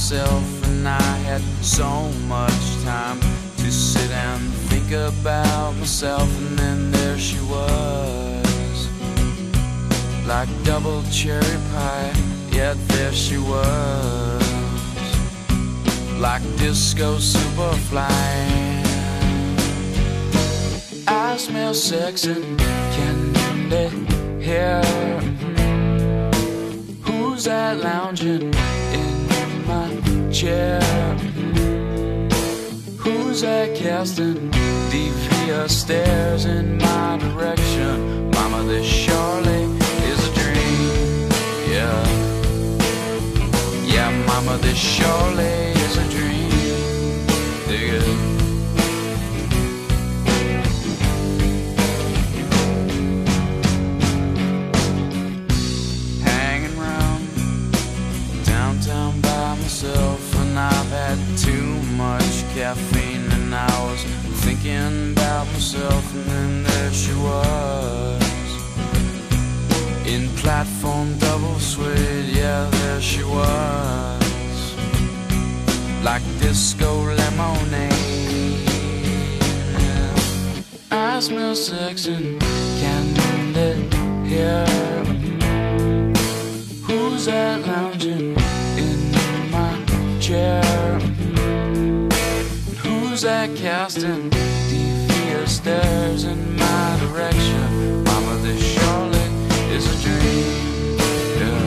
myself, and I had so much time to sit and think about myself. And then there she was, like double cherry pie. Yeah, there she was, like disco superfly. I smell sex and candy here. Who's that lounging in my chair? Who's that casting devious stares in my direction? Mama, this surely is a dream. Yeah, yeah, mama, this surely is a dream. Dig it. And I've had too much caffeine, and I was thinking about myself. And then there she was, in platform double suede. Yeah, there she was, like disco lemonade. I smell sex and candy here. Who's that lounging in my chair? Who's that casting devious stares in my direction? Mama, this surely is a dream. Yeah,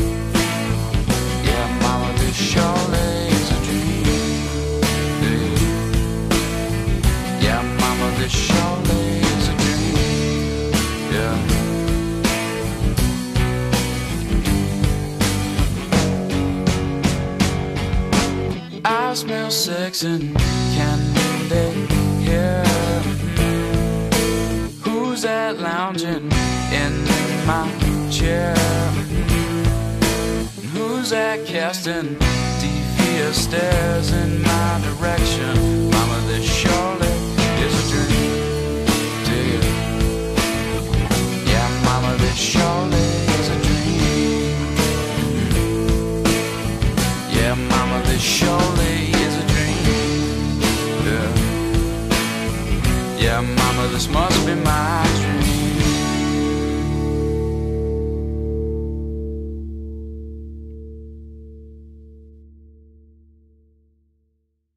yeah, mama, this surely is a dream. Yeah, mama, this surely is a dream. Yeah. I smell sex and candy here. Who's that lounging in my chair? Who's that casting devious stares in my direction? Mama, this surely is a dream. Dig it. Yeah, mama, this surely is a dream. Yeah, mama, this surely is a dream. Yeah, yeah, mama, this must be my dream.